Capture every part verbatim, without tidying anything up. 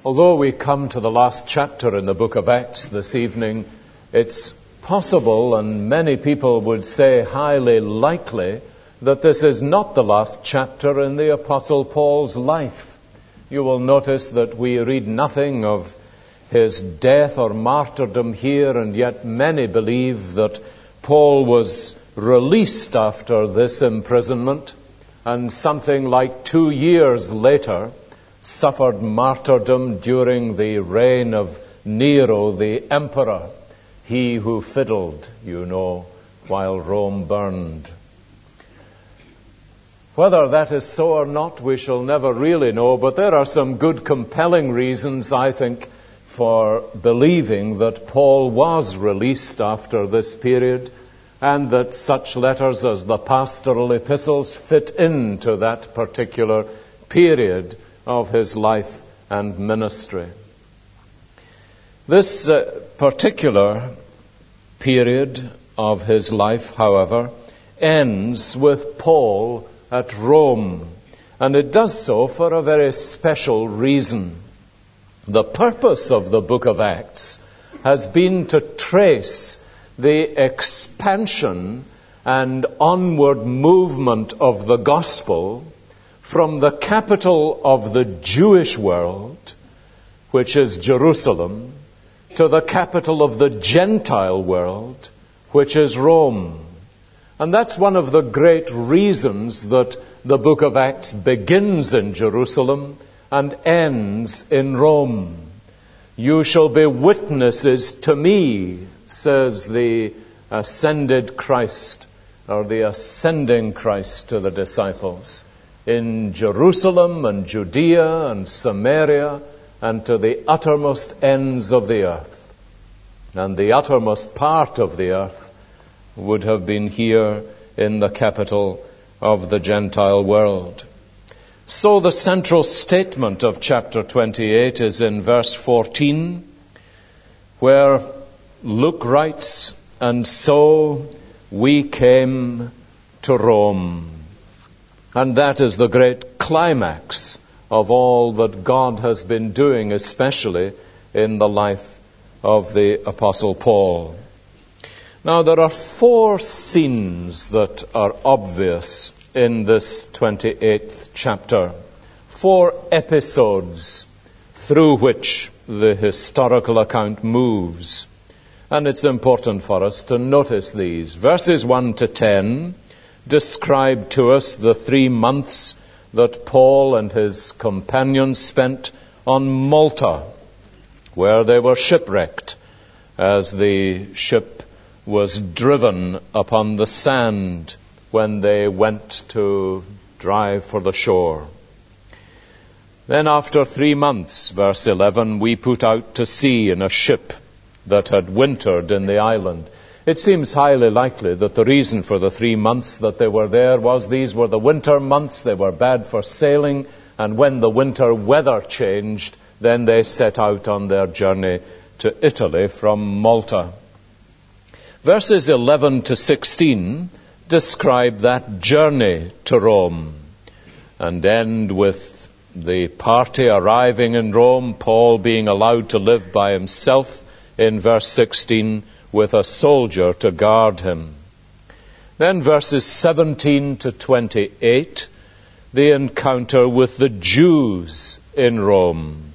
Although we come to the last chapter in the book of Acts this evening, it's possible, and many people would say highly likely, that this is not the last chapter in the Apostle Paul's life. You will notice that we read nothing of his death or martyrdom here, and yet many believe that Paul was released after this imprisonment, and something like two years later suffered martyrdom during the reign of Nero the emperor, he who fiddled, you know, while Rome burned. Whether that is so or not, we shall never really know, but there are some good compelling reasons, I think, for believing that Paul was released after this period, and that such letters as the pastoral epistles fit into that particular period of his life and ministry. This uh, particular period of his life, however, ends with Paul at Rome, and it does so for a very special reason. The purpose of the book of Acts has been to trace the expansion and onward movement of the gospel from the capital of the Jewish world, which is Jerusalem, to the capital of the Gentile world, which is Rome. And that's one of the great reasons that the book of Acts begins in Jerusalem and ends in Rome. You shall be witnesses to me, says the ascended Christ, or the ascending Christ to the disciples, in Jerusalem and Judea and Samaria and to the uttermost ends of the earth. And the uttermost part of the earth would have been here in the capital of the Gentile world. So the central statement of chapter twenty-eight is in verse fourteen, where Luke writes, "And so we came to Rome." And that is the great climax of all that God has been doing, especially in the life of the Apostle Paul. Now, there are four scenes that are obvious in this twenty-eighth chapter. Four episodes through which the historical account moves. And it's important for us to notice these. Verses one to ten describe to us the three months that Paul and his companions spent on Malta, where they were shipwrecked as the ship was driven upon the sand when they went to drive for the shore. Then after three months, verse eleven, we put out to sea in a ship that had wintered in the island. It seems highly likely that the reason for the three months that they were there was these were the winter months. They were bad for sailing, and when the winter weather changed, then they set out on their journey to Italy from Malta. Verses eleven to sixteen describe that journey to Rome and end with the party arriving in Rome, Paul being allowed to live by himself in verse sixteen with a soldier to guard him. Then verses seventeen to twenty-eight, the encounter with the Jews in Rome.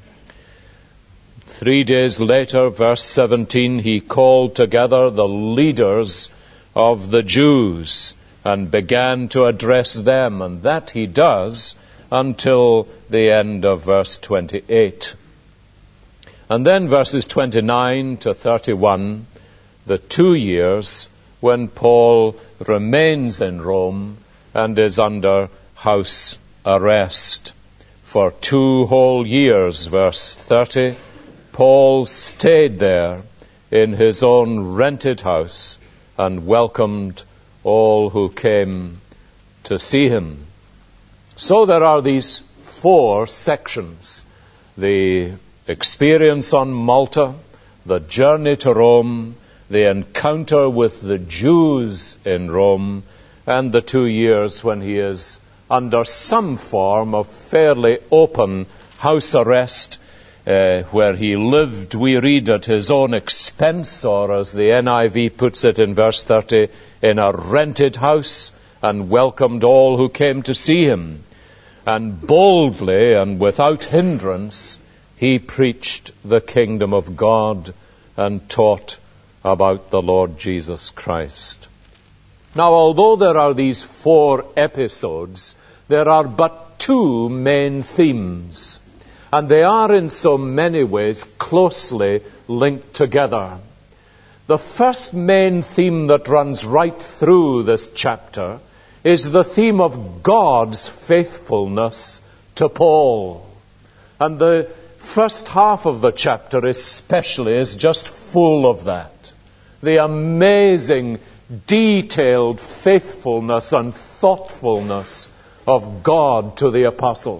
Three days later, verse seventeen, he called together the leaders of the Jews and began to address them, and that he does until the end of verse twenty-eight. And then verses twenty-nine to thirty-one, the two years when Paul remains in Rome and is under house arrest. For two whole years, verse thirty, Paul stayed there in his own rented house and welcomed all who came to see him. So there are these four sections: the experience on Malta, the journey to Rome, the encounter with the Jews in Rome, and the two years when he is under some form of fairly open house arrest uh, where he lived, we read, at his own expense, or as the N I V puts it in verse thirty, in a rented house, and welcomed all who came to see him. And boldly and without hindrance, he preached the kingdom of God and taught about the Lord Jesus Christ. Now, although there are these four episodes, there are but two main themes, and they are in so many ways closely linked together. The first main theme that runs right through this chapter is the theme of God's faithfulness to Paul. And the first half of the chapter especially is just full of that. The amazing, detailed faithfulness and thoughtfulness of God to the apostle.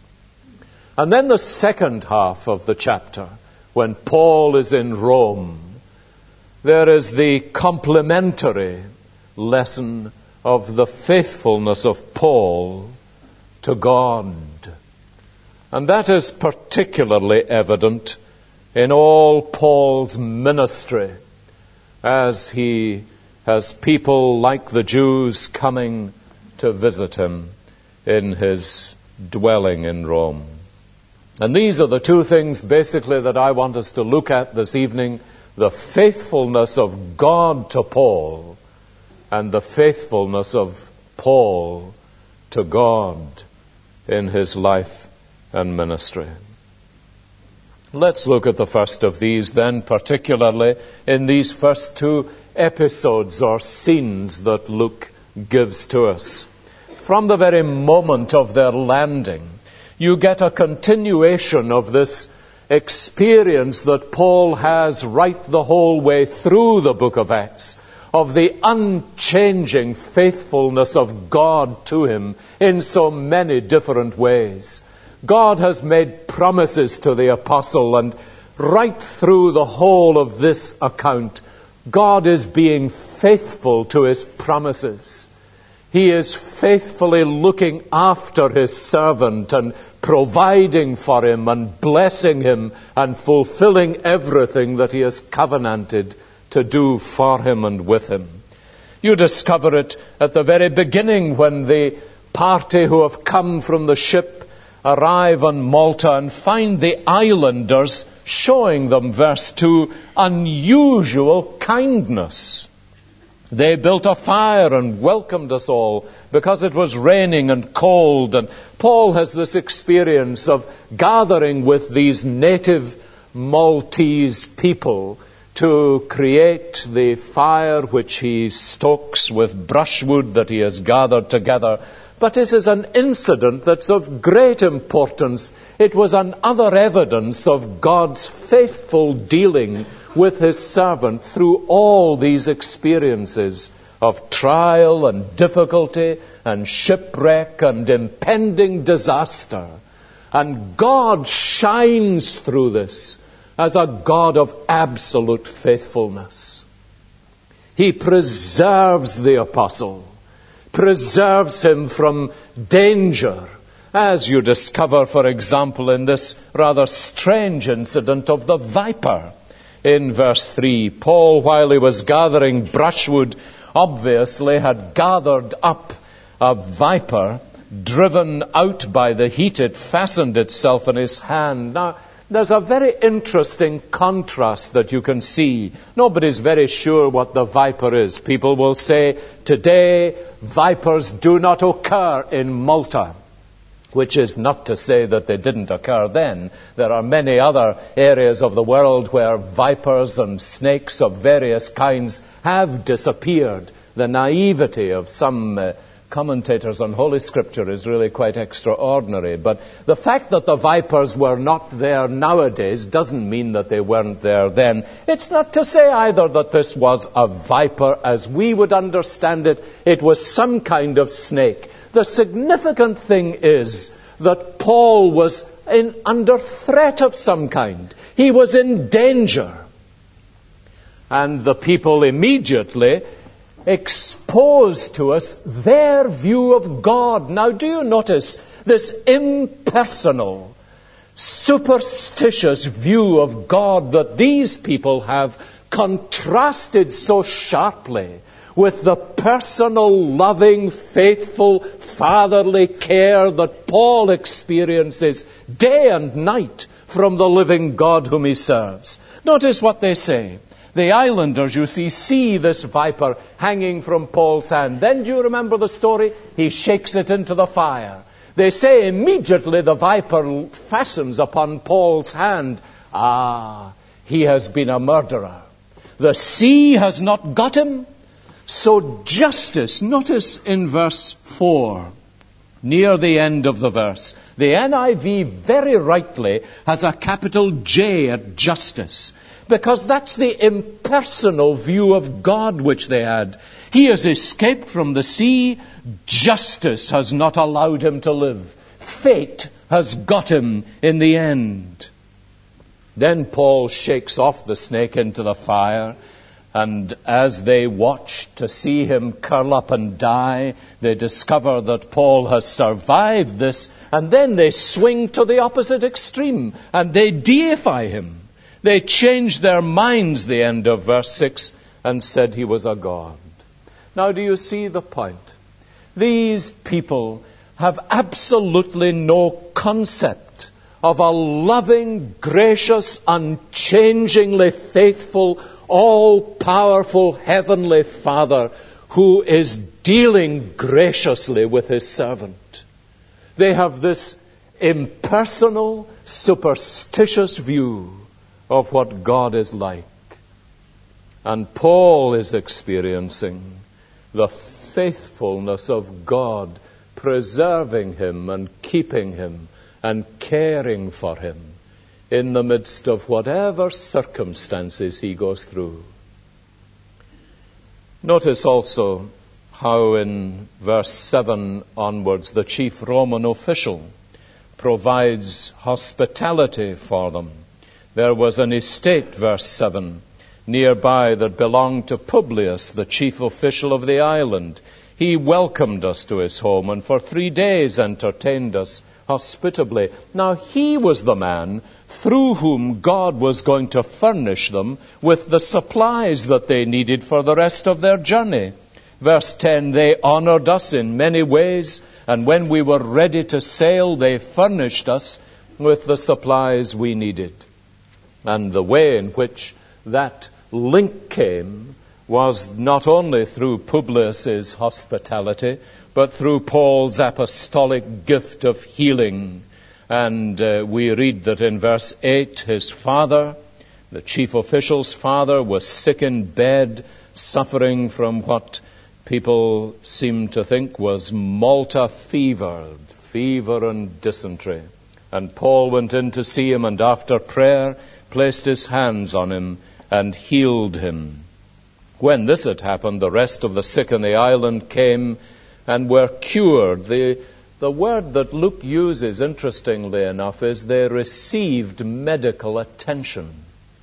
And then the second half of the chapter, when Paul is in Rome, there is the complementary lesson of the faithfulness of Paul to God. And that is particularly evident in all Paul's ministry, as he has people like the Jews coming to visit him in his dwelling in Rome. And these are the two things basically that I want us to look at this evening: the faithfulness of God to Paul and the faithfulness of Paul to God in his life and ministry. Let's look at the first of these then, particularly in these first two episodes or scenes that Luke gives to us. From the very moment of their landing, you get a continuation of this experience that Paul has right the whole way through the book of Acts, of the unchanging faithfulness of God to him in so many different ways. God has made promises to the apostle, and right through the whole of this account, God is being faithful to his promises. He is faithfully looking after his servant and providing for him and blessing him and fulfilling everything that he has covenanted to do for him and with him. You discover it at the very beginning when the party who have come from the ship arrive on Malta and find the islanders showing them, verse two, unusual kindness. They built a fire and welcomed us all because it was raining and cold. And Paul has this experience of gathering with these native Maltese people to create the fire which he stokes with brushwood that he has gathered together. But it is an incident that's of great importance. It was another evidence of God's faithful dealing with his servant through all these experiences of trial and difficulty and shipwreck and impending disaster. And God shines through this as a God of absolute faithfulness. He preserves the apostle, preserves him from danger, as you discover, for example, in this rather strange incident of the viper. In verse three, Paul, while he was gathering brushwood, obviously had gathered up a viper, driven out by the heat. It fastened itself in his hand. Now, there's a very interesting contrast that you can see. Nobody's very sure what the viper is. People will say, today, vipers do not occur in Malta, which is not to say that they didn't occur then. There are many other areas of the world where vipers and snakes of various kinds have disappeared. The naivety of some uh, commentators on Holy Scripture is really quite extraordinary. But the fact that the vipers were not there nowadays doesn't mean that they weren't there then. It's not to say either that this was a viper as we would understand it. It was some kind of snake. The significant thing is that Paul was in, under threat of some kind. He was in danger. And the people immediately exposed to us their view of God. Now, do you notice this impersonal, superstitious view of God that these people have contrasted so sharply with the personal, loving, faithful, fatherly care that Paul experiences day and night from the living God whom he serves. Notice what they say. The islanders, you see, see this viper hanging from Paul's hand. Then do you remember the story? He shakes it into the fire. They say immediately the viper fastens upon Paul's hand. Ah, he has been a murderer. The sea has not got him. So justice, notice in verse four, near the end of the verse, the N I V very rightly has a capital J at justice, because that's the impersonal view of God which they had. He has escaped from the sea. Justice has not allowed him to live. Fate has got him in the end. Then Paul shakes off the snake into the fire, and as they watch to see him curl up and die, they discover that Paul has survived this, and then they swing to the opposite extreme, and they deify him. They changed their minds, the end of verse six, and said he was a god. Now, do you see the point? These people have absolutely no concept of a loving, gracious, unchangingly faithful, all-powerful Heavenly Father who is dealing graciously with his servant. They have this impersonal, superstitious view of what God is like. And Paul is experiencing the faithfulness of God, preserving him and keeping him and caring for him in the midst of whatever circumstances he goes through. Notice also how in verse seven onwards the chief Roman official provides hospitality for them. There was an estate, verse seven, nearby that belonged to Publius, the chief official of the island. He welcomed us to his home and for three days entertained us hospitably. Now he was the man through whom God was going to furnish them with the supplies that they needed for the rest of their journey. Verse ten, they honored us in many ways, and when we were ready to sail, they furnished us with the supplies we needed. And the way in which that link came was not only through Publius's hospitality, but through Paul's apostolic gift of healing. And uh, we read that in verse eight, his father, the chief official's father, was sick in bed, suffering from what people seem to think was Malta fever, fever and dysentery. And Paul went in to see him, and after prayer placed his hands on him and healed him. When this had happened, the rest of the sick in the island came and were cured. The, the word that Luke uses, interestingly enough, is they received medical attention.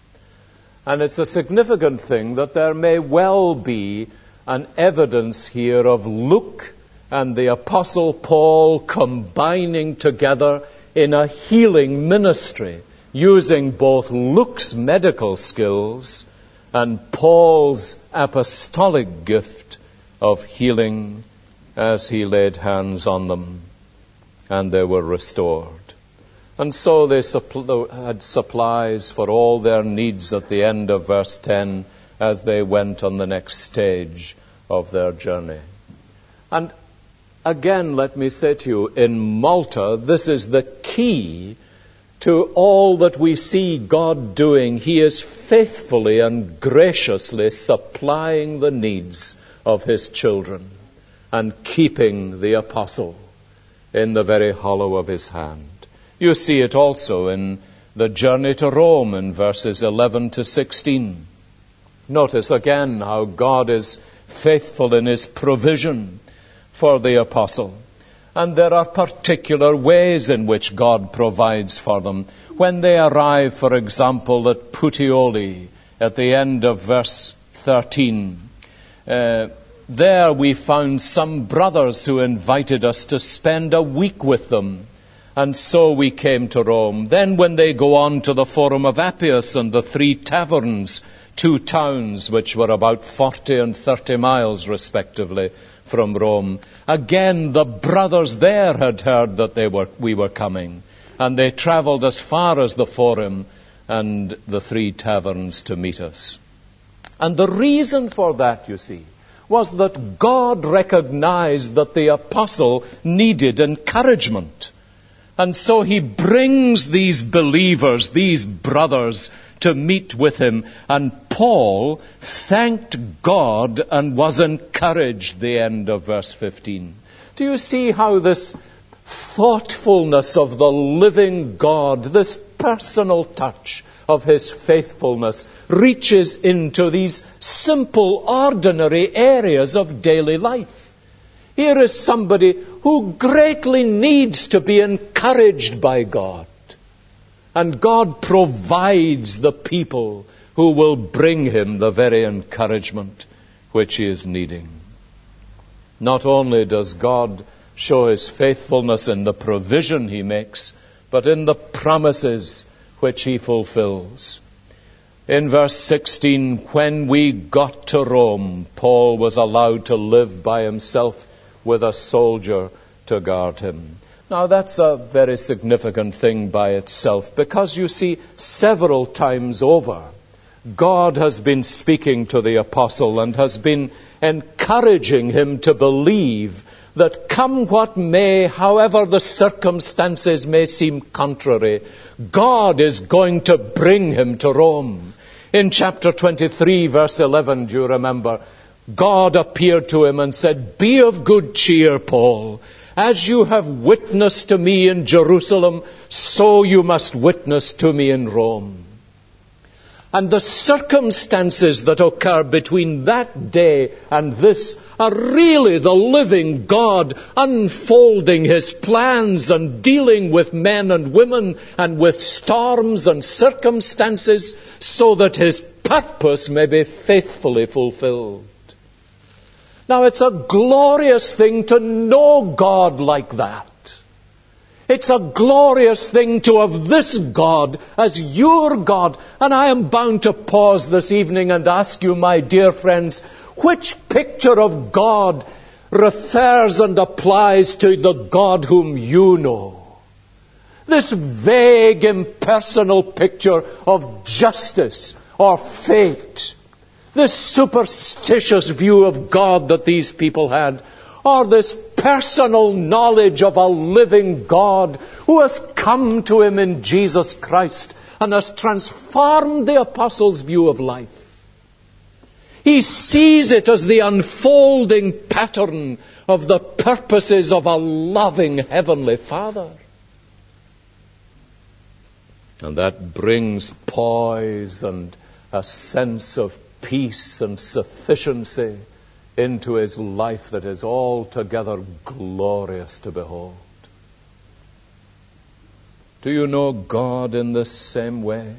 And it's a significant thing that there may well be an evidence here of Luke and the Apostle Paul combining together in a healing ministry, using both Luke's medical skills and Paul's apostolic gift of healing as he laid hands on them and they were restored. And so they suppl- had supplies for all their needs at the end of verse ten as they went on the next stage of their journey. And again, let me say to you, in Malta, this is the key to all that we see God doing. He is faithfully and graciously supplying the needs of his children and keeping the apostle in the very hollow of his hand. You see it also in the journey to Rome in verses eleven to sixteen. Notice again how God is faithful in his provision for the apostle. And there are particular ways in which God provides for them. When they arrive, for example, at Puteoli, at the end of verse thirteen, uh, there we found some brothers who invited us to spend a week with them. And so we came to Rome. Then when they go on to the Forum of Appius and the Three Taverns, two towns which were about forty and thirty miles respectively from Rome, again the brothers there had heard that they were, we were coming. And they traveled as far as the Forum and the Three Taverns to meet us. And the reason for that, you see, was that God recognized that the apostle needed encouragement. And so he brings these believers, these brothers, to meet with him. And Paul thanked God and was encouraged, the end of verse fifteen. Do you see how this thoughtfulness of the living God, this personal touch of his faithfulness, reaches into these simple, ordinary areas of daily life? Here is somebody who greatly needs to be encouraged by God. And God provides the people who will bring him the very encouragement which he is needing. Not only does God show his faithfulness in the provision he makes, but in the promises which he fulfills. In verse sixteen, when we got to Rome, Paul was allowed to live by himself with a soldier to guard him. Now that's a very significant thing by itself, because you see, several times over, God has been speaking to the apostle and has been encouraging him to believe that come what may, however the circumstances may seem contrary, God is going to bring him to Rome. In chapter twenty-three, verse eleven, do you remember? God appeared to him and said, "Be of good cheer, Paul. As you have witnessed to me in Jerusalem, so you must witness to me in Rome." And the circumstances that occur between that day and this are really the living God unfolding his plans and dealing with men and women and with storms and circumstances so that his purpose may be faithfully fulfilled. Now, it's a glorious thing to know God like that. It's a glorious thing to have this God as your God. And I am bound to pause this evening and ask you, my dear friends, which picture of God refers and applies to the God whom you know? This vague, impersonal picture of justice or fate, this superstitious view of God that these people had, or this personal knowledge of a living God who has come to him in Jesus Christ and has transformed the apostle's view of life. He sees it as the unfolding pattern of the purposes of a loving Heavenly Father. And that brings poise and a sense of peace and sufficiency into his life that is altogether glorious to behold. Do you know God in this same way?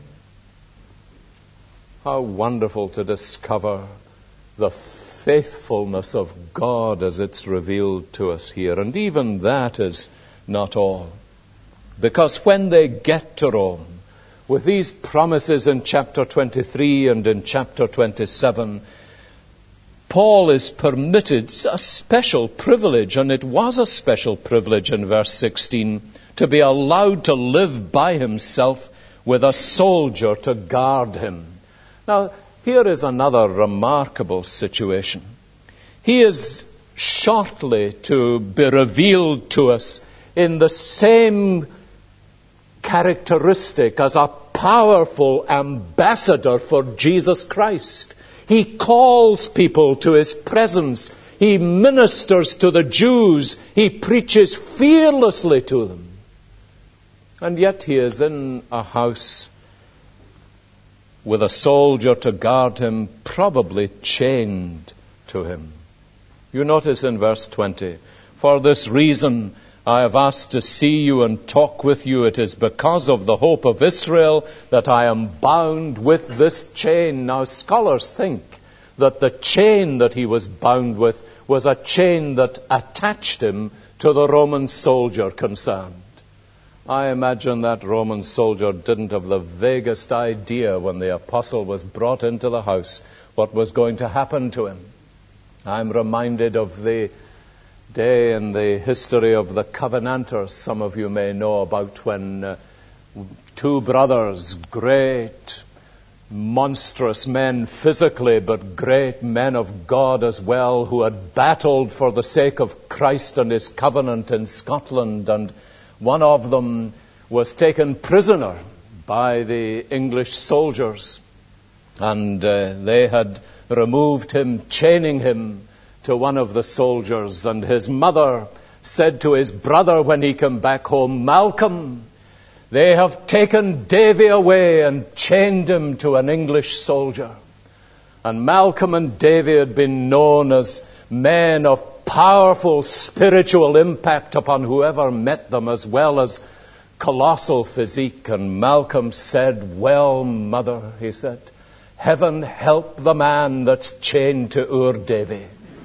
How wonderful to discover the faithfulness of God as it's revealed to us here. And even that is not all. Because when they get to Rome, with these promises in chapter twenty-three and in chapter twenty-seven, Paul is permitted a special privilege, and it was a special privilege in verse sixteen, to be allowed to live by himself with a soldier to guard him. Now, here is another remarkable situation. He is shortly to be revealed to us in the same characteristic as a powerful ambassador for Jesus Christ. He calls people to his presence. He ministers to the Jews. He preaches fearlessly to them. And yet he is in a house with a soldier to guard him, probably chained to him. You notice in verse twenty, "For this reason I have asked to see you and talk with you. It is because of the hope of Israel that I am bound with this chain." Now, scholars think that the chain that he was bound with was a chain that attached him to the Roman soldier concerned. I imagine that Roman soldier didn't have the vaguest idea when the apostle was brought into the house what was going to happen to him. I'm reminded of the day in the history of the Covenanters, some of you may know about, when uh, two brothers, great, monstrous men physically, but great men of God as well, who had battled for the sake of Christ and his covenant in Scotland, and one of them was taken prisoner by the English soldiers, and uh, they had removed him, chaining him to one of the soldiers, and his mother said to his brother when he came back home, "Malcolm, they have taken Davy away and chained him to an English soldier." And Malcolm and Davy had been known as men of powerful spiritual impact upon whoever met them, as well as colossal physique. And Malcolm said, "Well, mother," he said, "heaven help the man that's chained to our Davy."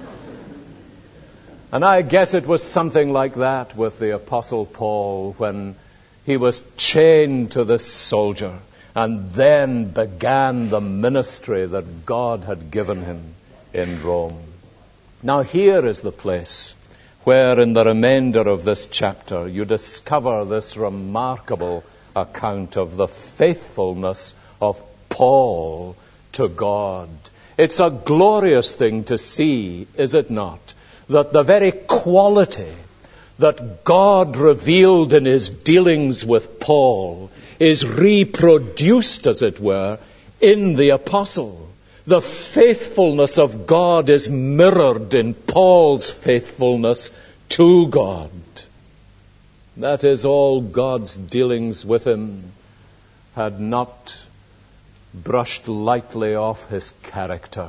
And I guess it was something like that with the Apostle Paul when he was chained to this soldier, and then began the ministry that God had given him in Rome. Now here is the place where in the remainder of this chapter you discover this remarkable account of the faithfulness of Paul to God. It's a glorious thing to see, is it not, that the very quality that God revealed in his dealings with Paul is reproduced, as it were, in the apostle. The faithfulness of God is mirrored in Paul's faithfulness to God. That is, all God's dealings with him had not brushed lightly off his character.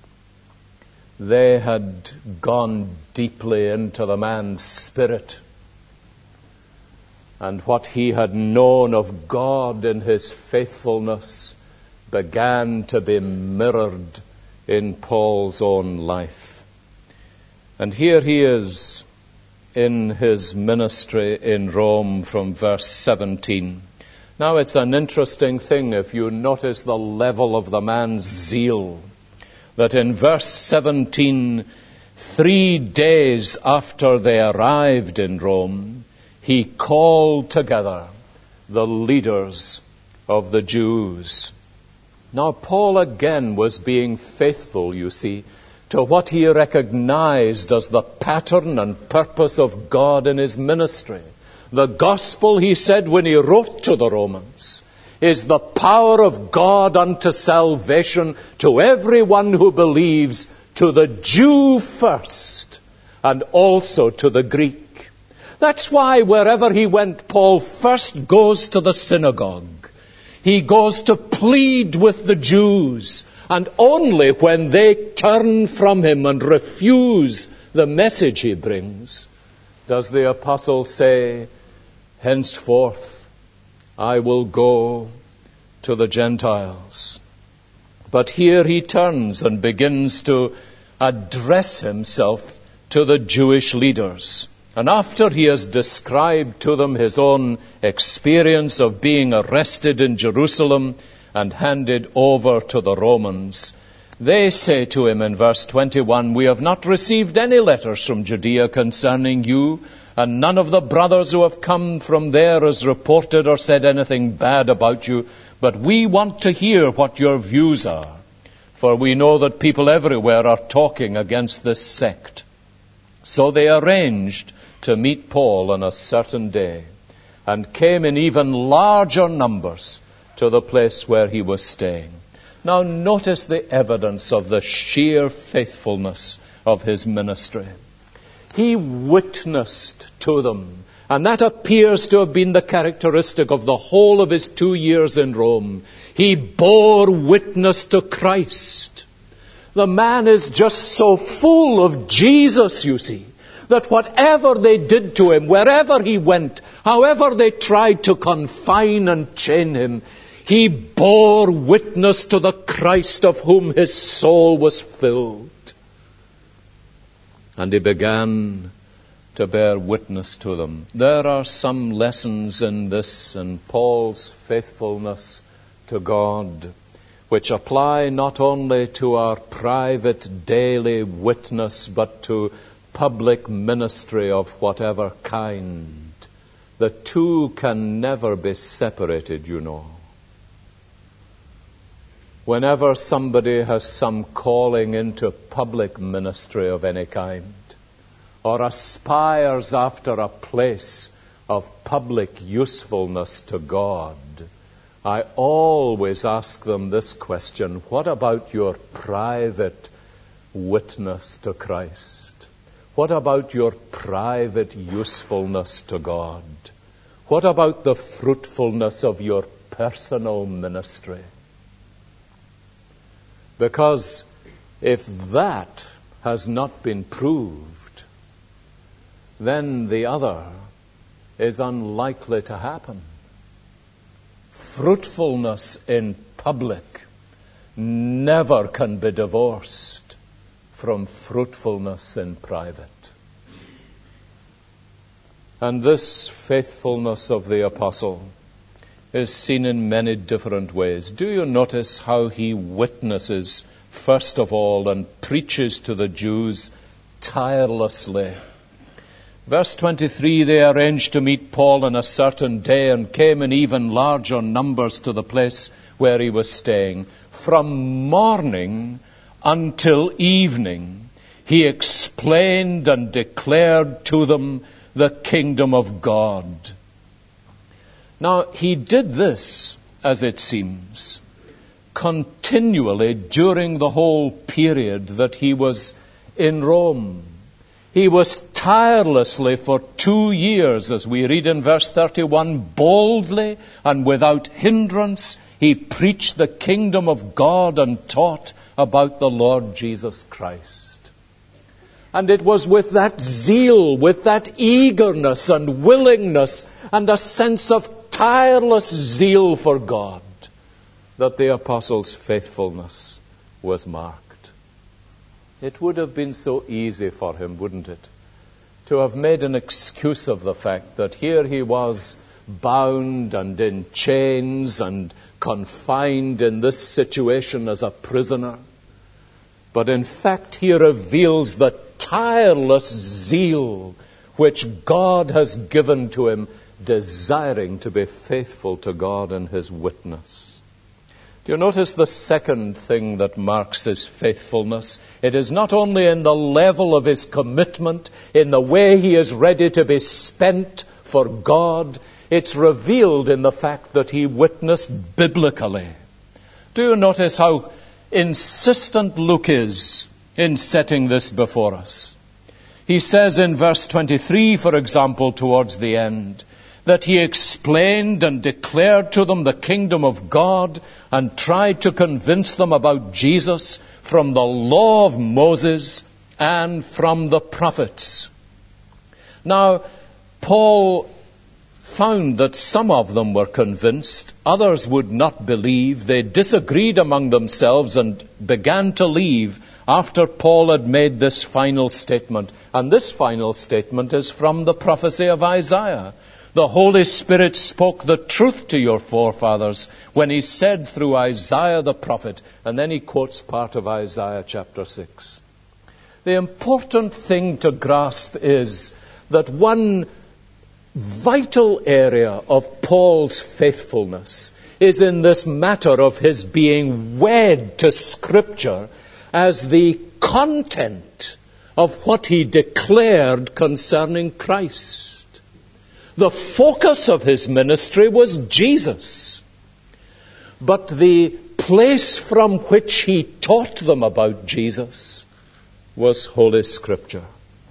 They had gone deeply into the man's spirit. And what he had known of God in his faithfulness began to be mirrored in Paul's own life. And here he is in his ministry in Rome from verse seventeen. Now it's an interesting thing if you notice the level of the man's zeal, that in verse seventeen, three days after they arrived in Rome, he called together the leaders of the Jews. Now, Paul again was being faithful, you see, to what he recognized as the pattern and purpose of God in his ministry. The gospel, he said when he wrote to the Romans, is the power of God unto salvation to everyone who believes, to the Jew first, and also to the Greek. That's why wherever he went, Paul first goes to the synagogue. He goes to plead with the Jews, and only when they turn from him and refuse the message he brings, does the apostle say, "Henceforth I will go to the Gentiles." But here he turns and begins to address himself to the Jewish leaders. And after he has described to them his own experience of being arrested in Jerusalem and handed over to the Romans, they say to him in verse twenty-one, "We have not received any letters from Judea concerning you, and none of the brothers who have come from there has reported or said anything bad about you, but we want to hear what your views are, for we know that people everywhere are talking against this sect." So they arranged to meet Paul on a certain day, and came in even larger numbers to the place where he was staying. Now notice the evidence of the sheer faithfulness of his ministry. He witnessed to them, and that appears to have been the characteristic of the whole of his two years in Rome. He bore witness to Christ. The man is just so full of Jesus, you see, that whatever they did to him, wherever he went, however they tried to confine and chain him, he bore witness to the Christ of whom his soul was filled. And he began to bear witness to them. There are some lessons in this and Paul's faithfulness to God, which apply not only to our private daily witness, but to public ministry of whatever kind. The two can never be separated, you know. Whenever somebody has some calling into public ministry of any kind, or aspires after a place of public usefulness to God, I always ask them this question: what about your private witness to Christ? What about your private usefulness to God? What about the fruitfulness of your personal ministry? Because if that has not been proved, then the other is unlikely to happen. Fruitfulness in public never can be divorced from fruitfulness in private. And this faithfulness of the apostle is seen in many different ways. Do you notice how he witnesses, first of all, and preaches to the Jews tirelessly? Verse twenty-three, they arranged to meet Paul on a certain day and came in even larger numbers to the place where he was staying. From morning until evening, he explained and declared to them the kingdom of God. Now, he did this, as it seems, continually during the whole period that he was in Rome. He was tirelessly for two years, as we read in verse thirty-one, boldly and without hindrance, he preached the kingdom of God and taught about the Lord Jesus Christ. And it was with that zeal, with that eagerness and willingness and a sense of tireless zeal for God that the apostle's faithfulness was marked. It would have been so easy for him, wouldn't it, to have made an excuse of the fact that here he was bound and in chains and confined in this situation as a prisoner. But in fact, he reveals the tireless zeal which God has given to him, desiring to be faithful to God in his witness. Do you notice the second thing that marks his faithfulness? It is not only in the level of his commitment, in the way he is ready to be spent for God. It's revealed in the fact that he witnessed biblically. Do you notice how insistent Luke is in setting this before us? He says in verse twenty-three, for example, towards the end, that he explained and declared to them the kingdom of God and tried to convince them about Jesus from the law of Moses and from the prophets. Now, Paul found that some of them were convinced, others would not believe. They disagreed among themselves and began to leave after Paul had made this final statement. And this final statement is from the prophecy of Isaiah. The Holy Spirit spoke the truth to your forefathers when he said through Isaiah the prophet, and then he quotes part of Isaiah chapter six. The important thing to grasp is that one vital area of Paul's faithfulness is in this matter of his being wed to Scripture as the content of what he declared concerning Christ. The focus of his ministry was Jesus. But the place from which he taught them about Jesus was Holy Scripture.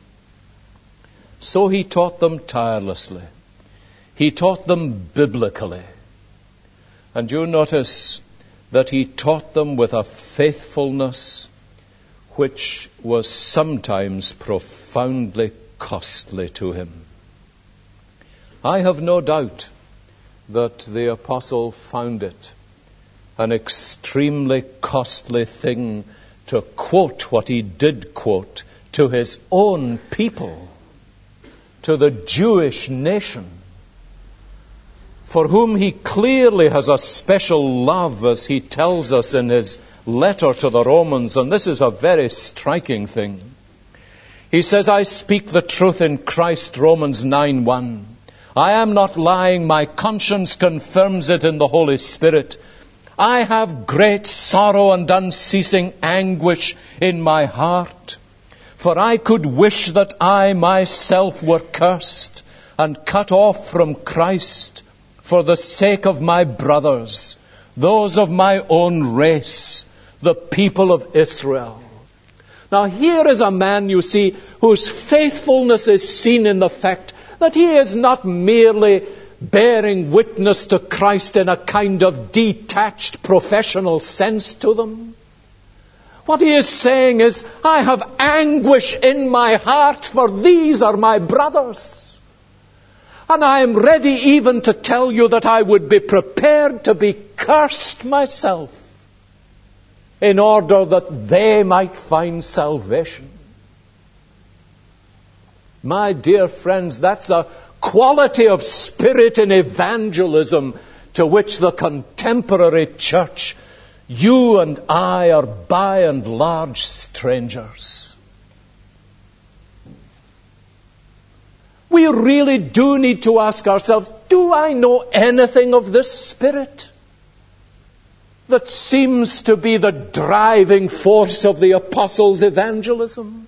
So he taught them tirelessly. He taught them biblically. And you notice that he taught them with a faithfulness which was sometimes profoundly costly to him. I have no doubt that the apostle found it an extremely costly thing to quote what he did quote to his own people to the Jewish nation, for whom he clearly has a special love, as he tells us in his letter to the Romans, and this is a very striking thing. He says, I speak the truth in Christ, Romans nine one. I am not lying, my conscience confirms it in the Holy Spirit. I have great sorrow and unceasing anguish in my heart, for I could wish that I myself were cursed and cut off from Christ for the sake of my brothers, those of my own race, the people of Israel. Now here is a man, you see, whose faithfulness is seen in the fact that he is not merely bearing witness to Christ in a kind of detached professional sense to them. What he is saying is, I have anguish in my heart, for these are my brothers. And I am ready even to tell you that I would be prepared to be cursed myself in order that they might find salvation. My dear friends, that's a quality of spirit in evangelism to which the contemporary church, you and I, are by and large strangers. We really do need to ask ourselves, do I know anything of this spirit that seems to be the driving force of the apostles' evangelism?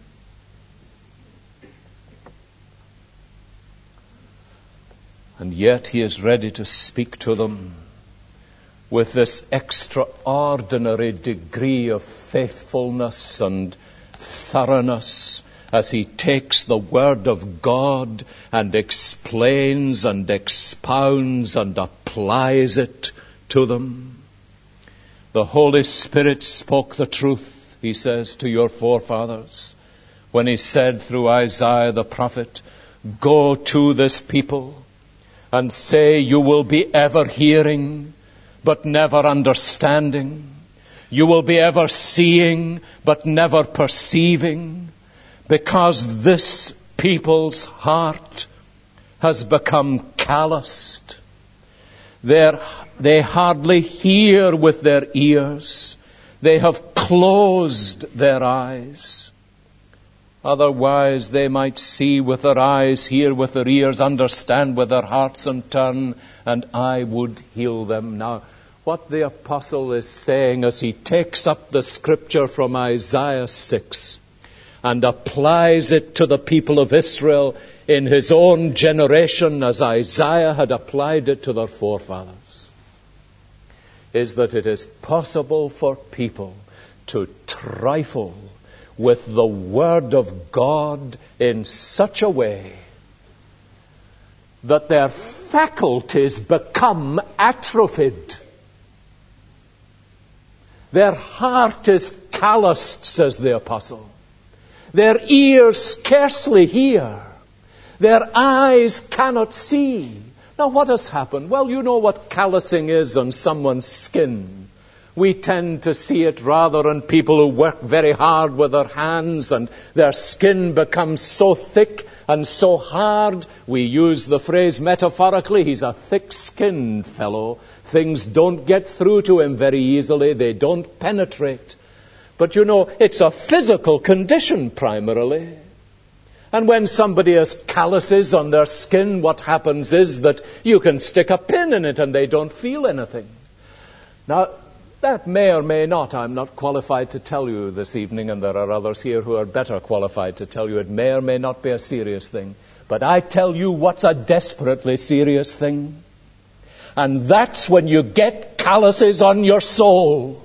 And yet he is ready to speak to them with this extraordinary degree of faithfulness and thoroughness as he takes the Word of God and explains and expounds and applies it to them. The Holy Spirit spoke the truth, he says, to your forefathers when he said through Isaiah the prophet, go to this people and say, you will be ever hearing, but never understanding. You will be ever seeing, but never perceiving, because this people's heart has become calloused. They're, they hardly hear with their ears. They have closed their eyes. Otherwise, they might see with their eyes, hear with their ears, understand with their hearts, and turn, and I would heal them. Now, what the apostle is saying as he takes up the scripture from Isaiah six and applies it to the people of Israel in his own generation, as Isaiah had applied it to their forefathers, is that it is possible for people to trifle with the Word of God in such a way that their faculties become atrophied. Their heart is calloused, says the apostle. Their ears scarcely hear. Their eyes cannot see. Now what has happened? Well, you know what callousing is on someone's skin. We tend to see it rather in people who work very hard with their hands and their skin becomes so thick and so hard. We use the phrase metaphorically, he's a thick-skinned fellow. Things don't get through to him very easily. They don't penetrate. But you know, it's a physical condition primarily. And when somebody has calluses on their skin, what happens is that you can stick a pin in it and they don't feel anything. Now, that may or may not, I'm not qualified to tell you this evening, and there are others here who are better qualified to tell you it may or may not be a serious thing. But I tell you what's a desperately serious thing. And that's when you get calluses on your soul.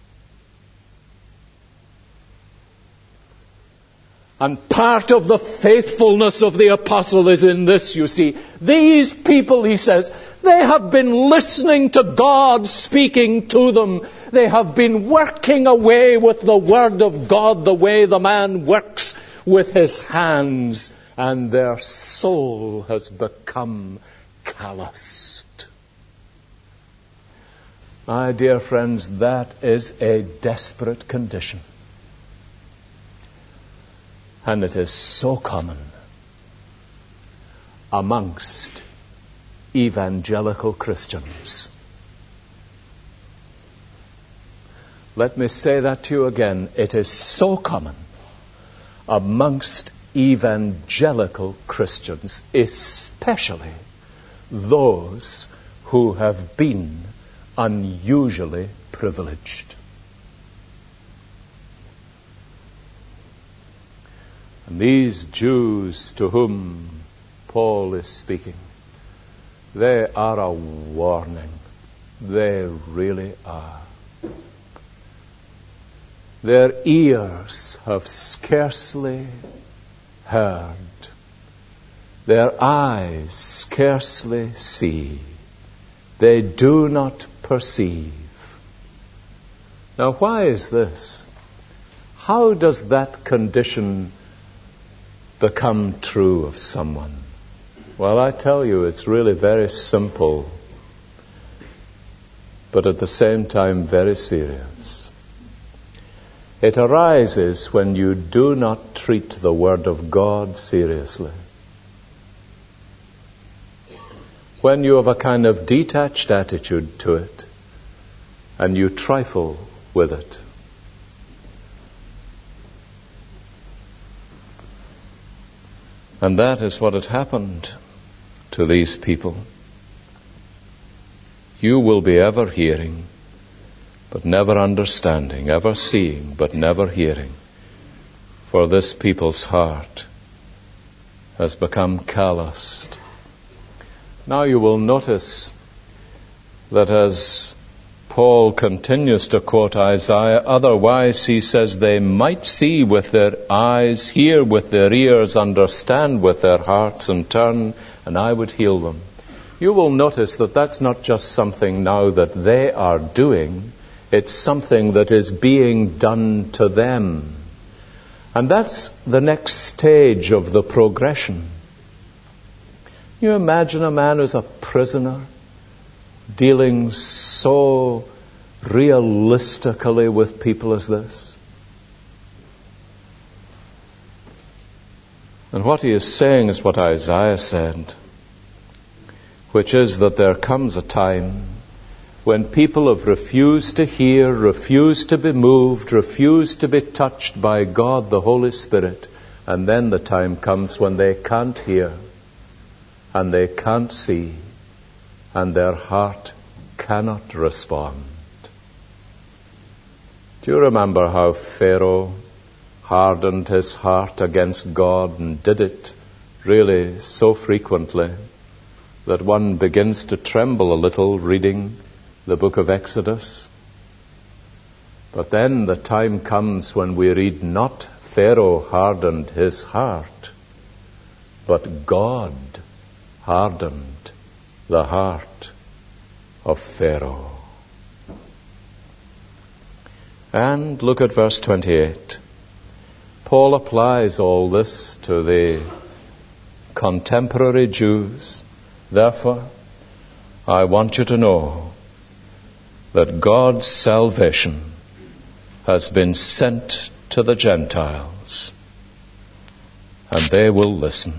And part of the faithfulness of the apostle is in this, you see. These people, he says, they have been listening to God speaking to them. They have been working away with the Word of God the way the man works with his hands. And their soul has become calloused. My dear friends, that is a desperate condition. And it is so common. amongst evangelical Christians. Let me say that to you again. It is so common amongst evangelical Christians, especially those who have been unusually privileged. And these Jews to whom Paul is speaking, they are a warning. They really are. Their ears have scarcely heard. Their eyes scarcely see. They do not perceive. Now, why is this? How does that condition become true of someone? Well, I tell you, it's really very simple, but at the same time very serious. It arises when you do not treat the Word of God seriously. When you have a kind of detached attitude to it, and you trifle with it. And that is what had happened to these people. You will be ever hearing, but never understanding, ever seeing, but never hearing. For this people's heart has become calloused. Now you will notice that as Paul continues to quote Isaiah, otherwise he says they might see with their eyes, hear with their ears, understand with their hearts, and turn, and I would heal them. You will notice that that's not just something now that they are doing, it's something that is being done to them. And that's the next stage of the progression. You imagine a man who's a prisoner, dealing so realistically with people as this. And what he is saying is what Isaiah said, which is that there comes a time when people have refused to hear, refused to be moved, refused to be touched by God the Holy Spirit, and then the time comes when they can't hear, and they can't see, and their heart cannot respond. Do you remember how Pharaoh hardened his heart against God and did it really so frequently that one begins to tremble a little reading the book of Exodus? But then the time comes when we read not Pharaoh hardened his heart, but God hardened the heart of Pharaoh. And look at verse twenty-eight. Paul applies all this to the contemporary Jews. Therefore, I want you to know that God's salvation has been sent to the Gentiles, and they will listen.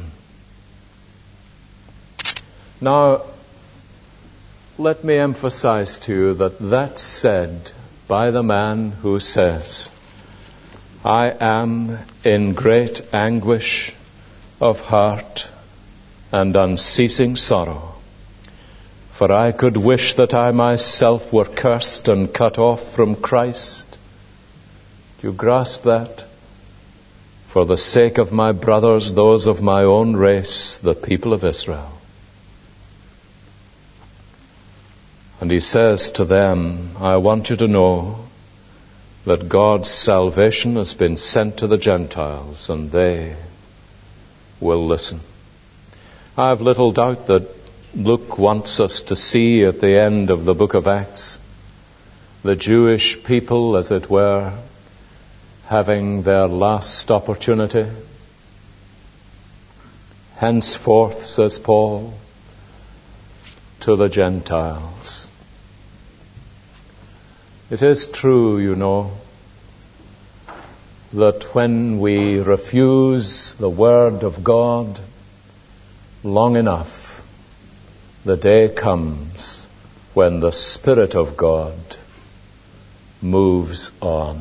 Now, let me emphasize to you that that's said by the man who says, I am in great anguish of heart and unceasing sorrow, for I could wish that I myself were cursed and cut off from Christ. Do you grasp that? For the sake of my brothers, those of my own race, the people of Israel. And he says to them, I want you to know that God's salvation has been sent to the Gentiles, and they will listen. I have little doubt that Luke wants us to see at the end of the book of Acts the Jewish people, as it were, having their last opportunity. Henceforth, says Paul, to the Gentiles. It is true, you know, that when we refuse the Word of God, long enough, the day comes when the Spirit of God moves on.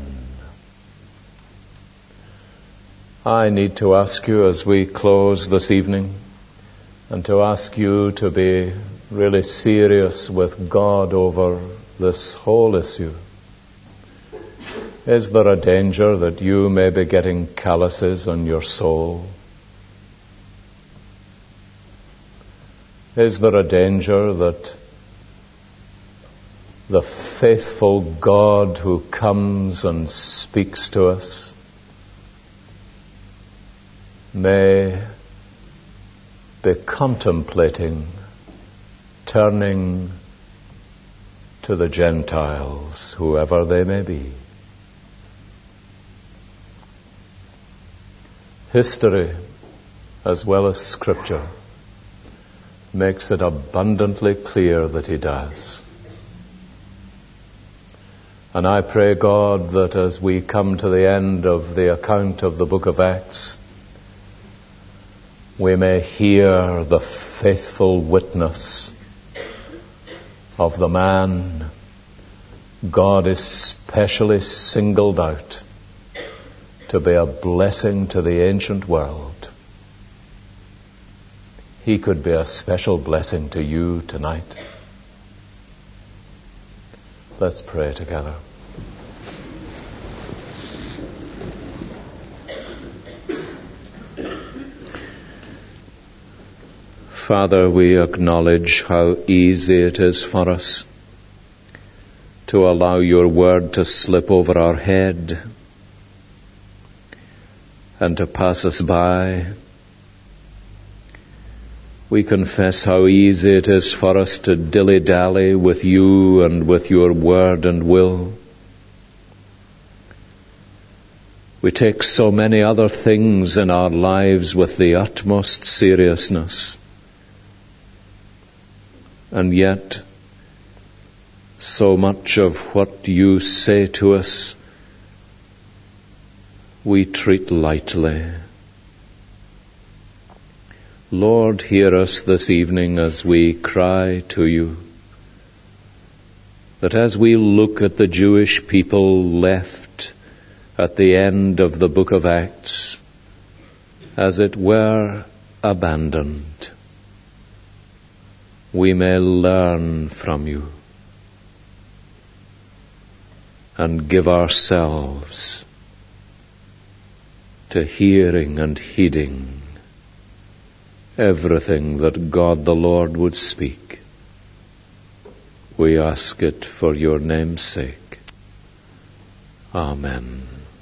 I need to ask you as we close this evening, and to ask you to be really serious with God over this whole issue. Is there a danger that you may be getting calluses on your soul? Is there a danger that the faithful God who comes and speaks to us may be contemplating turning to the Gentiles, whoever they may be? History, as well as Scripture, makes it abundantly clear that he does. And I pray, God, that as we come to the end of the account of the book of Acts, we may hear the faithful witness of the man God especially singled out to be a blessing to the ancient world. He could be a special blessing to you tonight. Let's pray together. Father, we acknowledge how easy it is for us to allow your word to slip over our head and to pass us by. We confess how easy it is for us to dilly-dally with you and with your word and will. We take so many other things in our lives with the utmost seriousness. And yet, so much of what you say to us, we treat lightly. Lord, hear us this evening as we cry to you, that as we look at the Jewish people left at the end of the book of Acts, as it were abandoned, we may learn from you and give ourselves to hearing and heeding everything that God the Lord would speak. We ask it for your name's sake. Amen.